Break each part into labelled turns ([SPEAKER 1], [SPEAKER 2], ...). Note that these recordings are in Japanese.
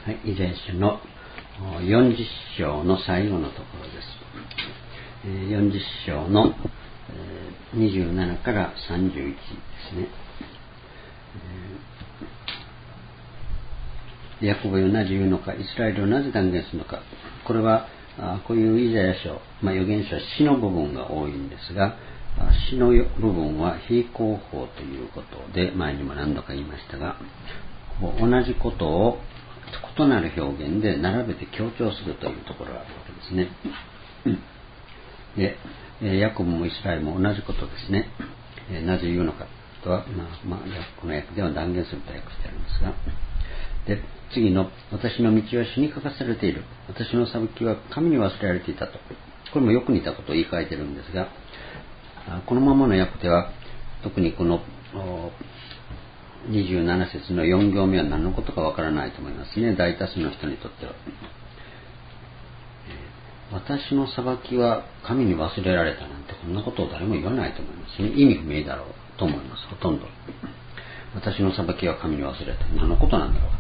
[SPEAKER 1] はい、イザヤ書の40章の最後のところです。40章の27から31ですね。ヤコブよなぜ言うのか、イスラエルをなぜ断言するのか。これはこういうイザヤ書、預言書は詩の部分が多いんですが、詩の部分は非合法ということで前にも何度か言いましたが、同じことを異なる表現で並べて強調するというところがあるわけですね。で、ヤコブもイスラエルも同じことですね。なぜ言うのかとは、この訳では断言すると訳してありますが、で、次の私の道は主に書かされている、私の裁きは神に忘れられていたと、これもよく似たことを言い換えているんですが、このままの訳では特にこの27節の4行目は何のことかわからないと思いますね。大多数の人にとっては。私の裁きは神に忘れられたなんてこんなことを誰も言わないと思いますね。意味不明だろうと思います。ほとんど。私の裁きは神に忘れた。何のことなんだろ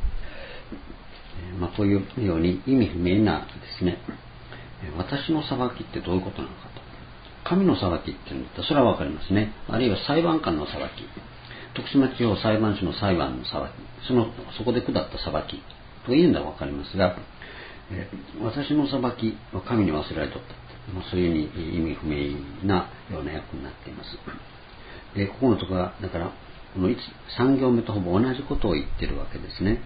[SPEAKER 1] うと。こういうように意味不明なですね、私の裁きってどういうことなのかと。神の裁きっていうんだったらそれはわかりますね。あるいは裁判官の裁き。徳島地方裁判所の裁判の裁き、そこで下った裁きというのは分かりますが、私の裁きは神に忘れられとった、そういうふうに意味不明なような訳になっています。で、ここのところはだからこの3行目とほぼ同じことを言っているわけですね。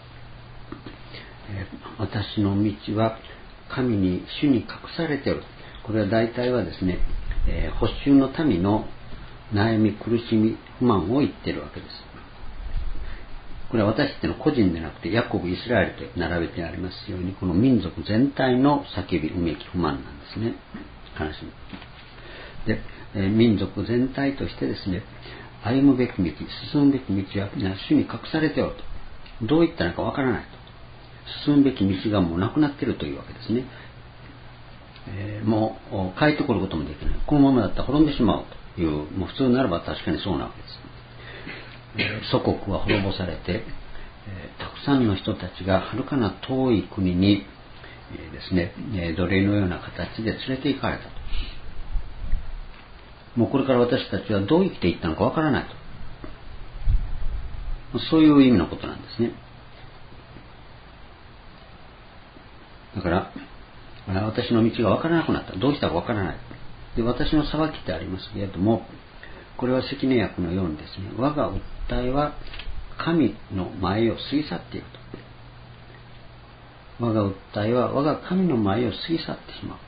[SPEAKER 1] 私の道は神に主に隠されている。これは大体はですね、保守の民の悩み、苦しみ、不満を言っているわけです。これは私っての個人でなくてヤコブ、イスラエルと並べてありますように、この民族全体の叫び、うめき、不満なんですね。悲しみ。で、民族全体としてですね、歩むべき道、進むべき道は主に隠されておると。どういったのかわからないと。進むべき道がもうなくなっているというわけですね。もう帰ってくることもできない。このままだったら滅んでしまうという、もう普通ならば確かにそうなわけです。祖国は滅ぼされて、たくさんの人たちがはるかな遠い国に、ですね、奴隷のような形で連れて行かれたと。もうこれから私たちはどう生きていったのかわからないと。そういう意味のことなんですね。だから私の道が分からなくなった。どうしたか分からない。で、私の裁きってありますけれども、これは関根訳のようにですね、我が訴えは神の前を過ぎ去っていると。我が訴えは我が神の前を過ぎ去ってしまう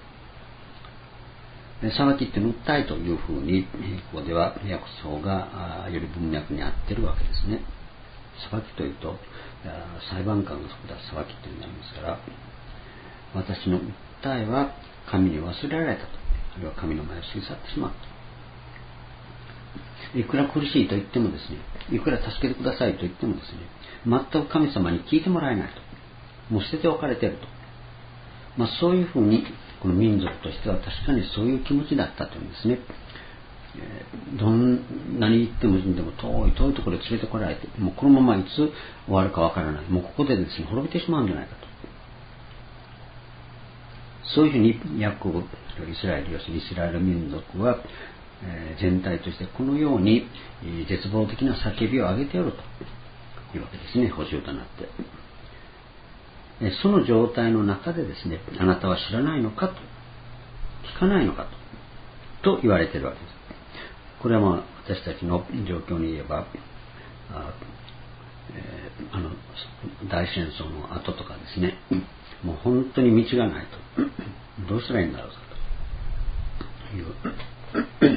[SPEAKER 1] と。裁きって訴えというふうに、ここでは訳層がより文脈に合っているわけですね。裁きというと、裁判官が下す裁きというになりますから、私の訴えは神に忘れられたと。あるいは神の前を過ぎ去ってしまった。いくら苦しいと言ってもですね、いくら助けてくださいと言ってもですね、全く神様に聞いてもらえないと。もう捨てておかれていると。そういうふうに、この民族としては確かにそういう気持ちだったというんですね。どんなに言っても死んでも遠いところに連れてこられて、もうこのままいつ終わるかわからない。もうここでですね、滅びてしまうんじゃないかと。そういうふうにヤコブ、イスラエル、要するにイスラエル民族は、全体としてこのように絶望的な叫びを上げておるというわけですね。補修となって。その状態の中でですね、あなたは知らないのかと、聞かないのかと言われているわけです。これは私たちの状況に言えば、大戦争の後とかですね、もう本当に道がないと、どうしたらいいんだろうかという、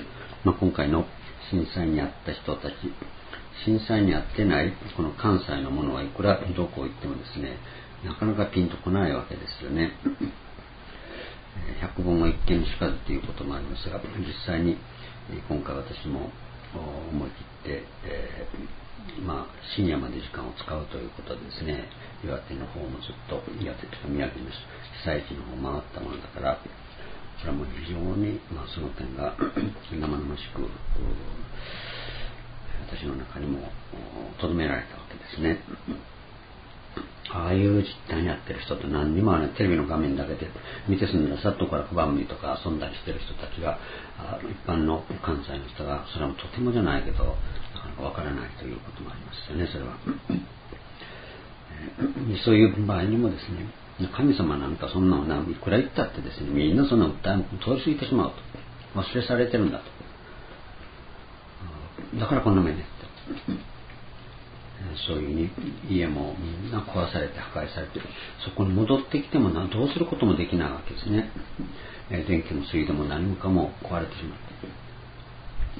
[SPEAKER 1] 今回の震災に遭った人たち、震災に遭ってないこの関西のものはいくらどこ行ってもですね、なかなかピンとこないわけですよね。百聞は一見にしかずということもありますが、実際に今回私も思い切って、深夜まで時間を使うということでですね、岩手の方もずっと、岩手というか宮城の被災地の方を回ったものだから、これはもう非常に、その点が生々しく私の中にも留められたわけですね。 ああいう実態にやってる人と何にもテレビの画面だけで見てすんだらさっとからクバンミとか遊んだりしてる人たちが一般の関西の人がそれはとてもじゃないけどなかなかわからないということもありますよね。それはそういう場合にもですね、神様なんかそんなのいくら言ったってですね、みんなそんな訴え通り過ぎてしまうと、忘れ去れてるんだと、だからこんな目に遭ってそういう家もみんな壊されて破壊されて、そこに戻ってきてもどうすることもできないわけですね。電気も水道も何もかも壊れてしまって、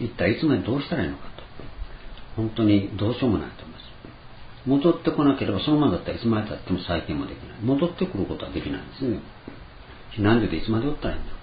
[SPEAKER 1] 一体いつまでどうしたらいいのかと、本当にどうしようもないと思います。戻ってこなければそのままだったらいつまでたっても再建もできない。戻ってくることはできないんですね。避難所でいつまでおったらいいんだろ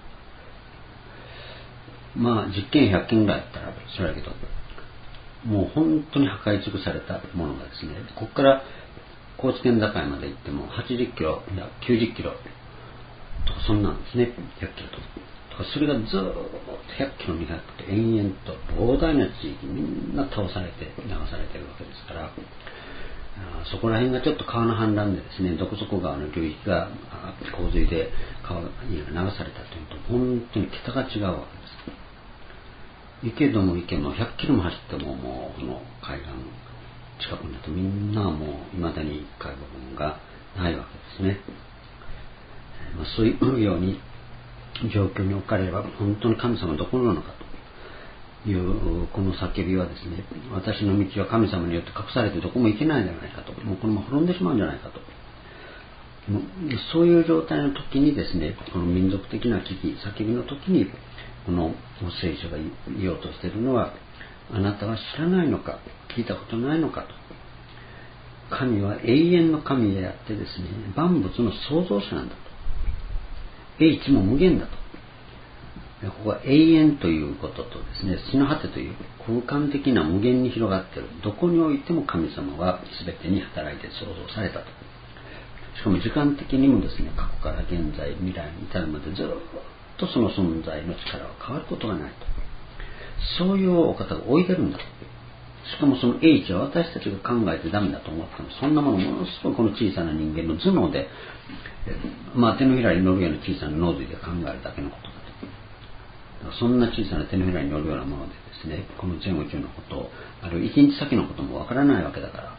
[SPEAKER 1] うかと。実験100件ぐらいあったらそれだけど、もう本当に破壊尽くされたものがですね、ここから高知県境まで行っても80キロや90キロとかそんなんですね。100キロとかそれがずっと100キロ200って延々と膨大な地域みんな倒されて流されてるわけですから、そこら辺がちょっと川の氾濫でですね、どこそこ川の流域が洪水で家が流されたというと本当に桁が違うわけです。池も池も100キロも走ってももうこの海岸近くになってみんなはもう未だに一回部分がないわけですね。そういうように状況に置かれれば本当に神様はどこなのかというこの叫びはですね、私の道は神様によって隠されてどこも行けないんじゃないかと、もうこのまま滅んでしまうんじゃないかと、そういう状態の時にですね、この民族的な危機叫びの時にこの聖書が言おうとしているのは、あなたは知らないのか、聞いたことないのかと、神は永遠の神であってですね、万物の創造者なんだと、英知も無限だと。ここは永遠ということとですね、地の果てという空間的な無限に広がっている、どこにおいても神様は全てに働いて創造されたと。しかも時間的にもですね、過去から現在未来に至るまでずっとその存在の力は変わることがないと、そういうお方が置いてるんだと。しかもその英知は私たちが考えてダメだと思っても、そんなものものすごいこの小さな人間の頭脳で、手のひらに乗るような小さな脳髄で考えるだけのことだと。そんな小さな手のひらに乗るようなものでですね、この全宇宙のことを、あるいは一日先のこともわからないわけだから、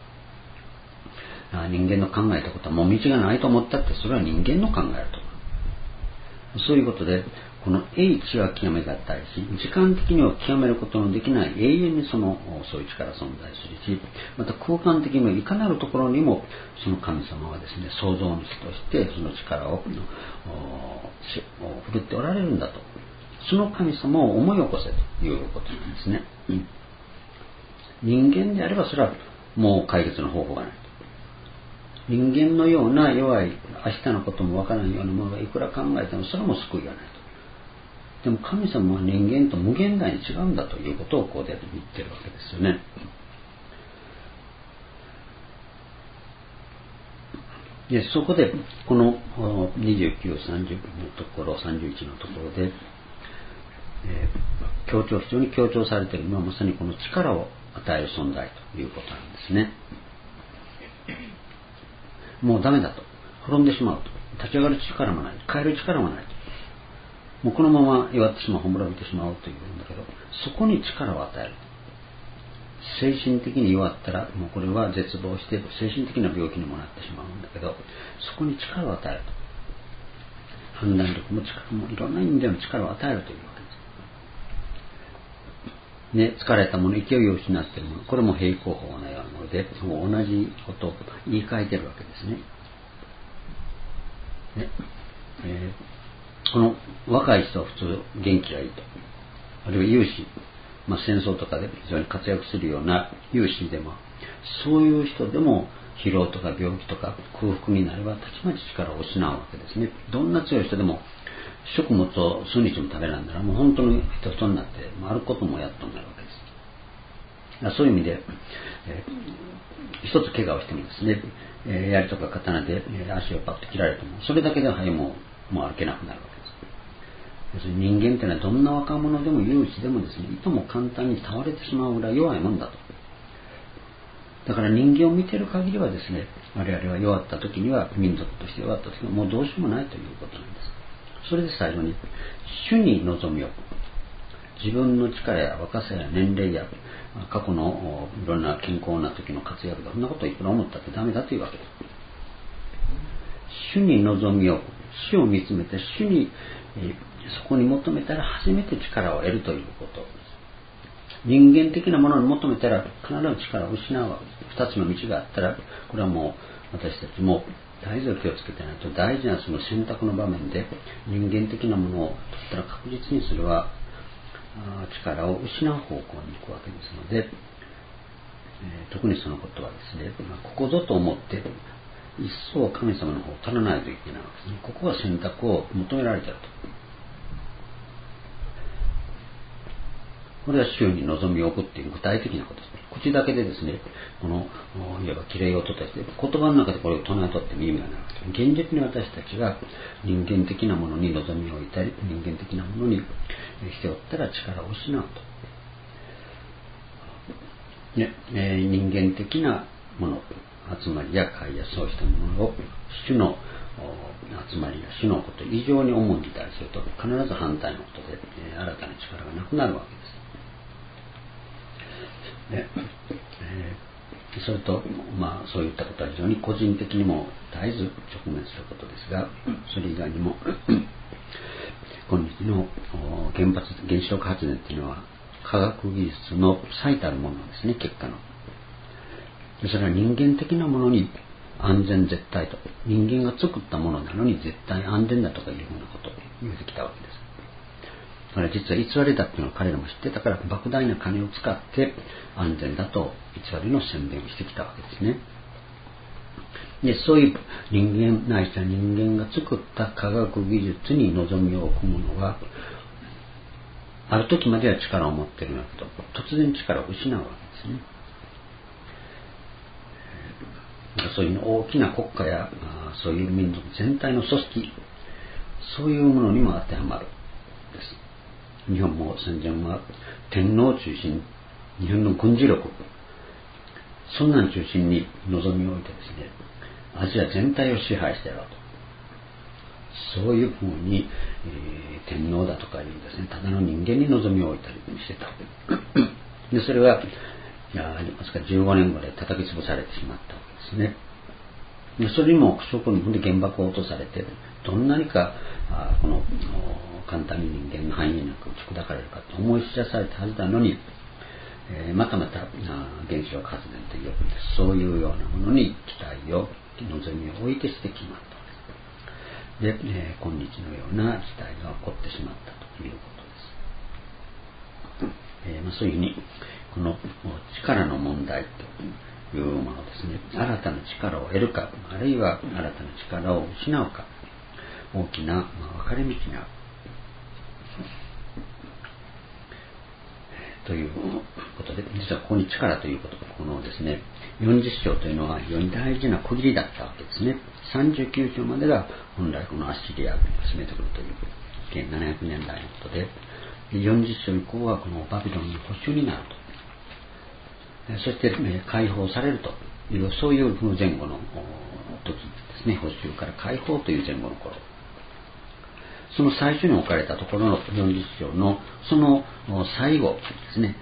[SPEAKER 1] 人間の考えたことはもう道がないと思ったって、それは人間の考えると。そういうことで、この英知は極めがたいし、時間的には極めることのできない永遠にそういう力存在するし、また空間的にもいかなるところにもその神様はですね、創造主としてその力を振るっておられるんだと。その神様を思い起こせということなんですね。人間であればそれはもう解決の方法がない。人間のような弱い明日のこともわからないようなものがいくら考えてもそれも救いがないと。でも神様は人間と無限大に違うんだということをここで言ってるわけですよね。でそこでこの29、30のところ、31のところで、非常に強調されているのはまさにこの力を与える存在ということなんですね。もうダメだと、滅んでしまうと、立ち上がる力もない、変える力もないと、もうこのまま弱ってしまう、滅びてしまうというんだけど、そこに力を与える。精神的に弱ったらもうこれは絶望して精神的な病気にもなってしまうんだけど、そこに力を与えると、判断力も力もいろんな意味での力を与えるというわけです。疲れたもの、勢いを失っているもの、これも平行法のようなもので、もう同じことを言い換えているわけですね。この若い人は普通元気がいいと、あるいは有志、戦争とかで非常に活躍するような有志でも、そういう人でも疲労とか病気とか空腹になればたちまち力を失うわけですね。どんな強い人でも食物を数日も食べないならもう本当に人になって歩くこともやっとになるわけです。そういう意味で、一つ怪我をしてもですね、槍とか刀で足をパッと切られてもそれだけではもう歩けなくなるわけです。要するに人間というのはどんな若者でも有志でもですね、いとも簡単に倒れてしまうぐらい弱いもんだと。 だから人間を見ている限りはですね、我々は弱った時には、民族として弱った時にはもうどうしようもないということなんです。それで最後に、主に望みを。自分の力や若さや年齢や過去のいろんな健康な時の活躍だ、そんなことをいくら思ったってダメだというわけです。主に望みを、主を見つめて主に、そこに求めたら初めて力を得るということです。人間的なものに求めたら必ず力を失うわけです。二つの道があったら、これはもう私たちも大事を気をつけてないと、大事なその選択の場面で人間的なものを取ったら確実にそれは力を失う方向に行くわけですので、特にそのことはですね、ここぞと思って一層神様の方を取らないといけないわけですね。ここは選択を求められていると。これは主に望みを置くっていう具体的なことです。口だけでですね、このいわばきれい音として言葉の中でこれを唱えとっても意味がないわけです。現実に私たちが人間的なものに望みを置いたり、人間的なものにしておったら力を失うと。人間的なもの、集まりや会やそうしたものを主の集まりや主のこと以上に重んじたりすると、必ず反対のことで新たな力がなくなるわけです。それと、そういったことは非常に個人的にも絶えず直面することですが、それ以外にも今日の原子力発電というのは科学技術の最たるものですね、結果の。それは人間的なものに安全絶対と、人間が作ったものなのに絶対安全だとかいうふうなことを言うてきたわけです。だから実は偽りだっていうのは彼らも知ってたから、莫大な金を使って安全だと偽りの宣伝をしてきたわけですね。で、そういう人間ないしは人間が作った科学技術に望みを置くものは、ある時までは力を持っているんだけど、突然力を失うわけですね。そういう大きな国家やそういう民族全体の組織、そういうものにも当てはまるです。日本も戦前は天皇を中心に、日本の軍事力、そんなの中心に望みを置いてですね、アジア全体を支配してやろうと。そういうふうに、天皇だとかいうですね、ただの人間に望みを置いたりしてた。で、それは15年後で叩き潰されてしまったわけですね。でそれにもそこに原爆を落とされて、どんなにかこの簡単に人間の範囲なく打ち砕かれるかと思い知らされたはずなのに、また原子力発電というそういうようなものに期待を望みを置いてしてきまったわけです。で、今日のような事態が起こってしまったということです。そういうふうにこの力の問題というものですね、新たな力を得るか、あるいは新たな力を失うか、大きな分かれ道にあるということで、実はここに力ということが、このですね、40章というのは非常に大事な区切りだったわけですね。39章までが本来このアッシリアが進めてくるという700年代のことで、40章以降はこのバビロンの保守になると。そして、解放されるという、そういう前後の時ですね、保守から解放という前後の頃。その最初に置かれたところの40章のその最後ですね。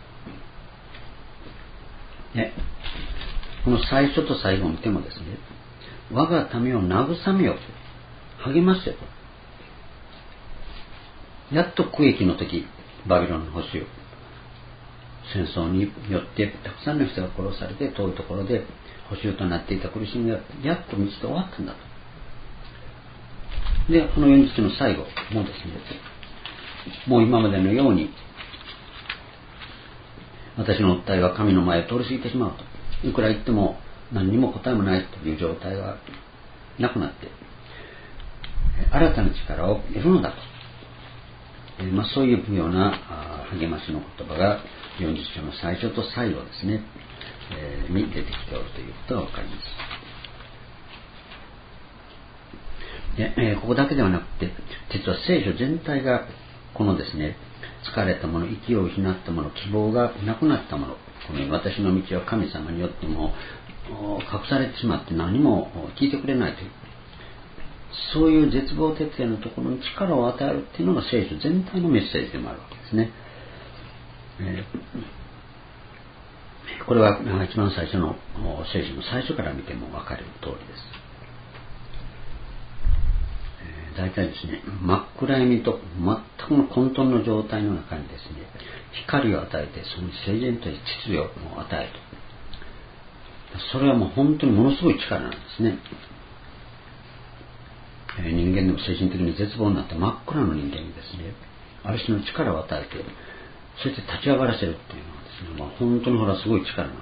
[SPEAKER 1] この最初と最後を見てもですね、我が民を慰めよと、励ませよと。やっと苦役の時、バビロンの保守、戦争によってたくさんの人が殺されて遠いところで捕囚となっていた苦しみがやっと道で終わったんだと。で、この40章の最後もですね、もう今までのように私の訴えは神の前を通り過ぎてしまうと、いくら言っても何にも答えもないという状態がなくなって、新たな力を得るのだと、そういうような励ましの言葉が40章の最初と最後ですね、に出てきておるということが分かります。ここだけではなくて、実は聖書全体がこのですね、疲れたもの、息を失ったもの、希望がなくなったもの、 この私の道は神様によっても隠されてしまって何も聞いてくれないという、そういう絶望徹底のところに力を与えるっていうのが聖書全体のメッセージでもあるわけですね。これは一番最初の聖書の最初から見ても分かる通りです。大体ですね、真っ暗闇と全くの混沌の状態の中にですね、光を与えてその整然とした秩序を与えると、それはもう本当にものすごい力なんですね。人間でも精神的に絶望になって真っ暗の人間にですね、ある種の力を与えて、そして立ち上がらせるっていうのはですね、本当にすごい力なわ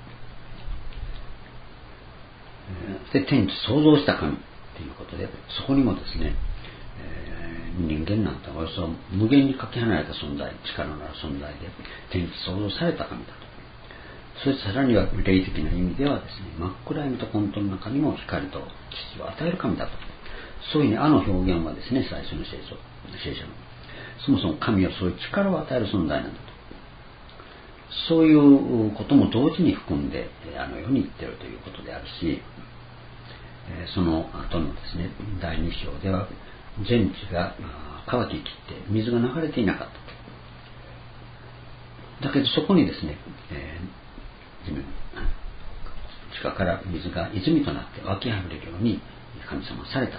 [SPEAKER 1] けです。で、天地創造した神ということで、そこにもですね、人間なんておよそ無限にかけ離れた存在、力のある存在で天地創造された神だと。そしてさらには霊的な意味ではですね、真っ暗闇と混沌の中にも光と秩序を与える神だと。そういうふうに表現はですね、最初の聖書のそもそも神はそういう力を与える存在なんだと。そういうことも同時に含んであのように言っているということであるし、その後のですね、第2章では全地が乾ききって水が流れていなかった。だけどそこにですね、地下から水が泉となって湧きあふれるように神様はされたと。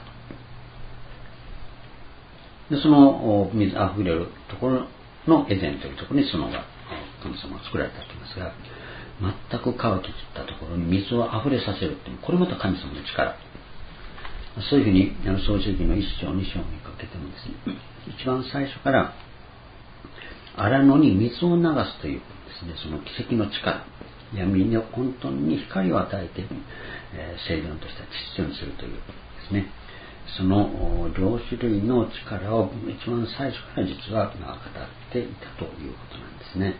[SPEAKER 1] でその水あふれるところのエデンというところにその神様は作られたと言いますが、全く乾ききったところに水をあふれさせるっていう、これまた神様の力。そういうふうに創世記の1章2章にかけてもですね、一番最初から荒野に水を流すというですね、その奇跡の力、闇の混沌に光を与えて、整然とした秩序にするというですね、その両種類の力を一番最初から実は語っていたということなんですね。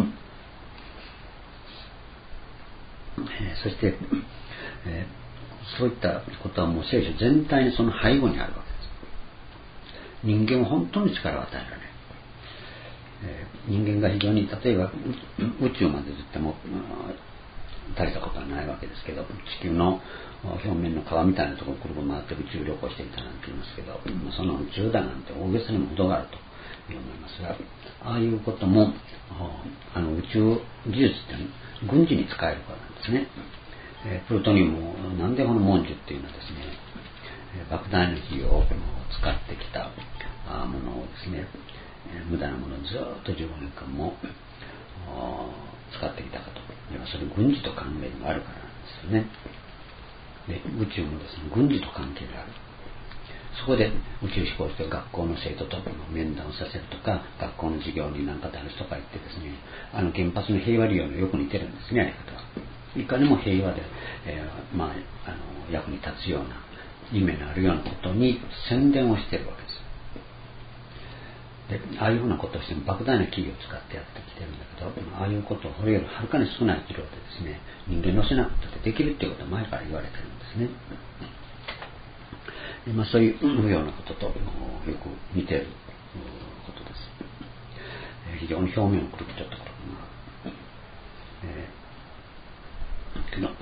[SPEAKER 1] そして、そういったことはもう聖書全体にその背後にあるわけです。人間は本当に力を与えられない。人間が非常に例えば宇宙までずっとも足りたことはないわけですけど、地球の表面の皮みたいなところをくるくる回って宇宙旅行していたなんて言いますけど、その宇宙だなんて大げさにも程があると思いますが、ああいうことも宇宙技術って軍事に使えるからなんですね。プルトニウムをなんでこの文殊っていうのはですね、莫大な費用を使ってきたものをですね、無駄なものをずっと15年間も使ってきたかと。それ軍事と関連があるからなんですよね。で宇宙もですね、軍事と関係がある。そこで宇宙飛行して学校の生徒と面談をさせるとか、学校の授業に何か男子とか行ってですね、原発の平和利用のよく似てるんですね、やり方は。いかにも平和で、役に立つような夢のあるようなことに宣伝をしているわけです。でああいうふうなことをしても莫大な企業を使ってやってきてるんだけど、ああいうことをこれよりはるかに少ない量でですね、人間のせなくてできるっていうことは前から言われてるんですね。でそういうようなこととよく似ていることです。非常に表面をくるくっちゃったことけど、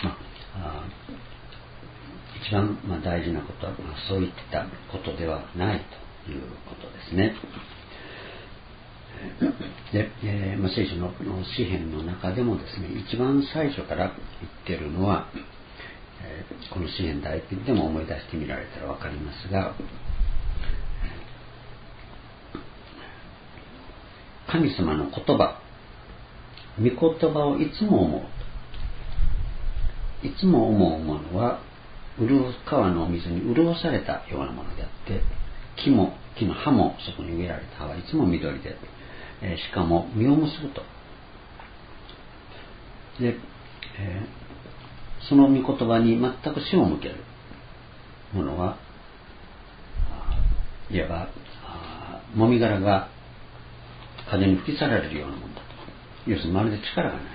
[SPEAKER 1] 一番大事なことは、そういったことではないということですね。で、聖書の詩篇の中でもですね、一番最初から言っているのは、この詩篇第一でも思い出してみられたら分かりますが、神様の言葉、御言葉をいつも思う。いつも思うものは川の水に潤されたようなものであって、木の葉もそこに植えられた葉はいつも緑で、しかも実を結ぶと。で、その御言葉に全く背を向けるものは、いわばもみ殻が風に吹き去られるようなものだと。要するにまるで力がない。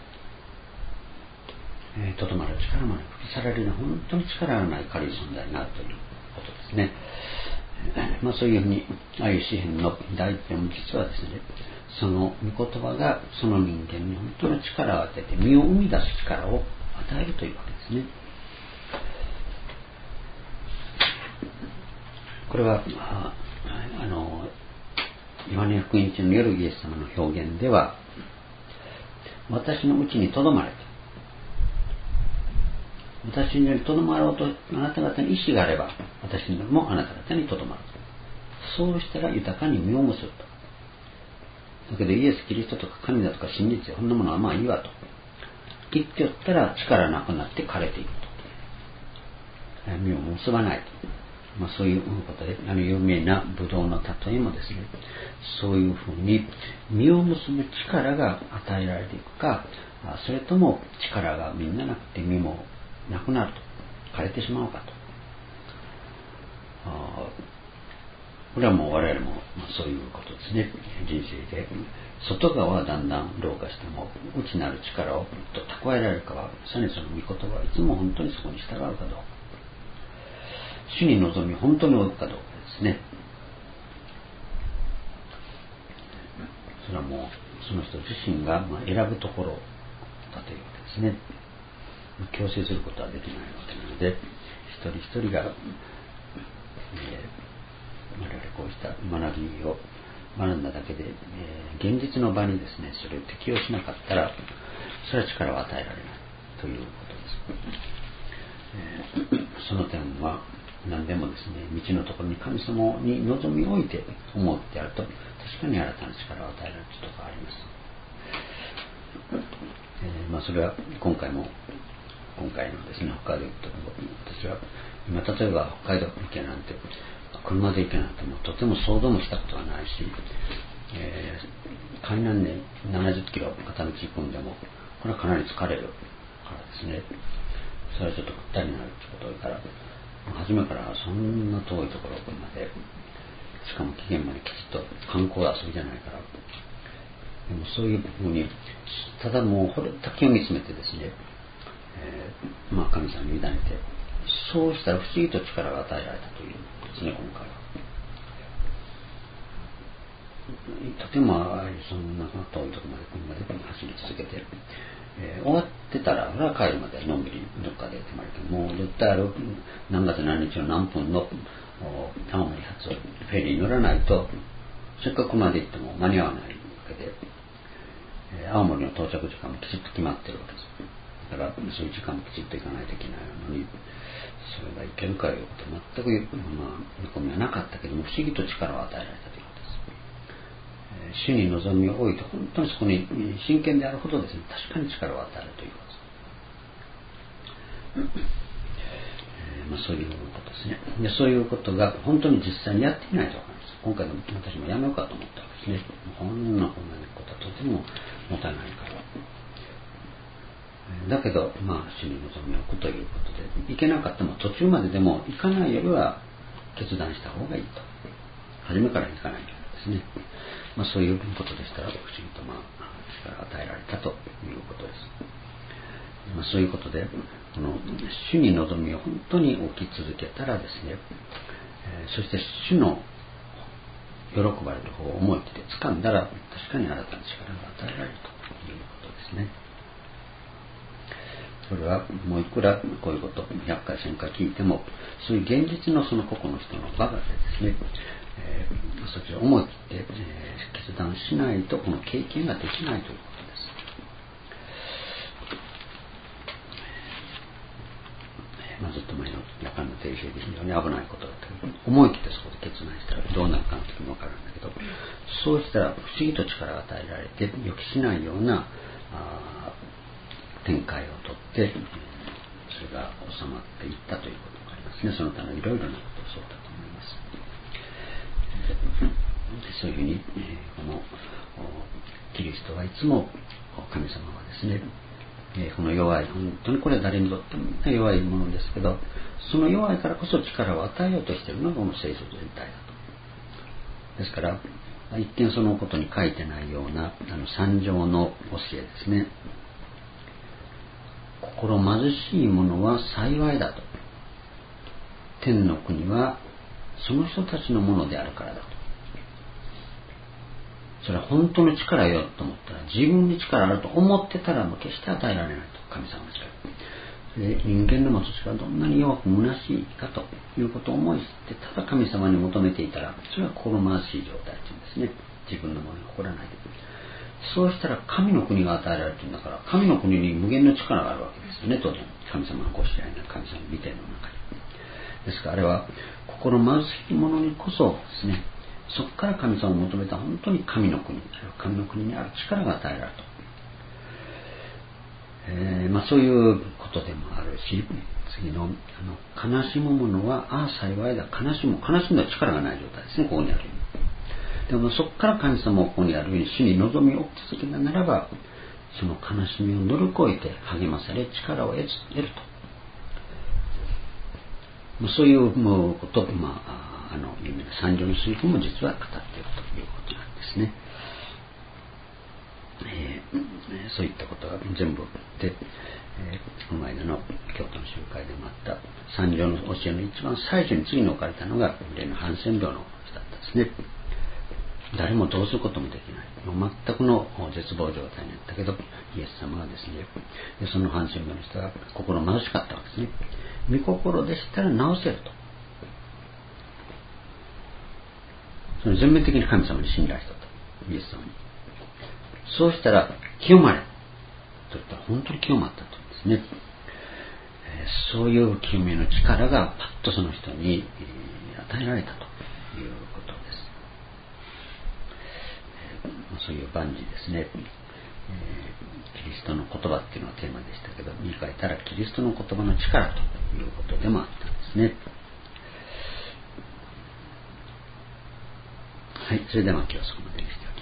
[SPEAKER 1] とどまる力まで吹き去られるような本当に力がない軽い存在になるということですね。 そういうふうにああいう詩篇の第一編も実はですね、その御言葉がその人間に本当の力を与えて身を生み出す力を与えるというわけですね。これはヨハネ福音書によるイエス様の表現では、私のうちにとどまれと、私にとどまろうとあなた方に意志があれば私もあなた方にとどまると、そうしたら豊かに実を結ぶと。だけどイエス・キリストとか神だとか真実やそんなものはまあいいわと言っておったら力なくなって枯れていくと、実を結ばないと。そういうことで有名なブドウの例えもですね、そういうふうに実を結ぶ力が与えられていくか、それとも力がみんななくて実もなくなると、枯れてしまうかと。これはもう我々もそういうことですね。人生で外側はだんだん老化しても内なる力を蓄えられるかは、さらにその御言葉はいつも本当にそこに従うかどうか、主に望み本当に置くかどうかですね。それはもうその人自身が選ぶところだというわけですね。強制することはできないわけなので、一人一人が、我々こうした学びを学んだだけで、現実の場にですねそれを適用しなかったら、それは力を与えられないということです。その点は何でもですね、道のところに神様に望みを置いて思ってやると、確かに新たな力を与えられることがあります。それは今回のですね、北海道行くと私は今例えば北海道行けなんて車で行けなんてもうとても想像もしたことがないし、海南で70キロ片道行くんでもこれはかなり疲れるからですね、それはちょっとぐったりになるってことだから、初めからそんな遠いところまで、しかも期限まできちっと観光遊びじゃないから、でもそういうふうにただもう滝を見つめてですね、神様に委ねて、そうしたら不思議と力が与えられたというですね。今回はとてもそんな遠いところまで車で走り続けて、終わってたら帰るまでのんびりどっかで泊まりて、もう絶対何月何日の何分の青森発フェリーに乗らないとせっかくまで行っても間に合わないわけで、青森の到着時間もきちっと決まってるわけです。だからそういう時間もきちっと行かないといけないのに、それがいけるかいうこと全く見込みはなかったけども、不思議と力を与えられたということです。主に望みを置いて本当にそこに真剣であるほどですね、確かに力を与えるということです。そういうことですね。でそういうことが本当に実際にやっていないと思います。今回の私もやめようかと思ったわけですね。こんなことはとても持たないから。だけど主に望みを置くということで、行けなかったも途中まででも行かないよりは決断した方がいいと。初めから行かないとですね。そういうことでしたら不思議と力が与えられたということです。そういうことでこの主に望みを本当に置き続けたらですね、そして主の喜ばれる方を思い切って掴んだら、確かに新たな力が与えられるということですね。それはもういくらこういうこと100回1000回聞いても、そういう現実のその個々の人の場でですね、そちらを思い切って、決断しないとこの経験ができないということです。ずっと前の夜間の定性で非常に危ないことだったけど、思い切ってそこで決断したらどうなるかの時も分かるんだけど、そうしたら不思議と力が与えられて予期しないような展開をとって、それが収まっていったということがありますね。その他のいろいろなことをそうだと思います。そういうふうに、このキリストはいつも神様はですね、この弱い、本当にこれは誰にとっても弱いものですけど、その弱いからこそ力を与えようとしているのがこの聖書全体だと。ですから一見そのことに書いてないような三条の教えですね。心貧しい者は幸いだと。天の国はその人たちのものであるからだと。それは本当の力よと思ったら、自分に力あると思ってたらもう決して与えられないと。神様の力で、人間の持つ力はどんなに弱く虚しいかということを思い知ってただ神様に求めていたら、それは心回しい状態というんですね。自分のものに誇らないで。そうしたら神の国が与えられているんだから、神の国に無限の力があるわけですよね。当然神様のご支配な神様の御殿の中に。ですからあれは心貧しい者にこそですね、そこから神様を求めた本当に神の国にある力が与えられると。そういうことでもあるし、次の悲しむ者は幸いだ。悲しむのは力がない状態ですね。ここにあるように。でもそこから神様をここにあるように主に望みを置き続けたならば、その悲しみを乗り越えて励まされ力を得ると。そういうことを、有名な三条の水分も実は語っているということなんですね。そういったことが全部で、この間の京都の集会でもあった三条の教えの一番最初に次に置かれたのが例のハンセン病の人だったんですね。誰もどうすることもできない、もう全くの絶望状態にあったけど、イエス様がですね、そのハンセン病の人が心貧しかったわけですね。御心でしたら治せると。その全面的に神様に信頼したと、イエス様に。そうしたら清まれと言ったら本当に清まったとですね。そういう清めの力がパッとその人に与えられたということです。そういう万事ですね、キリストの言葉っていうのがテーマでしたけど、言い換えたらキリストの言葉の力ということでもあったんですね。はい、それでは今日はそこまでにして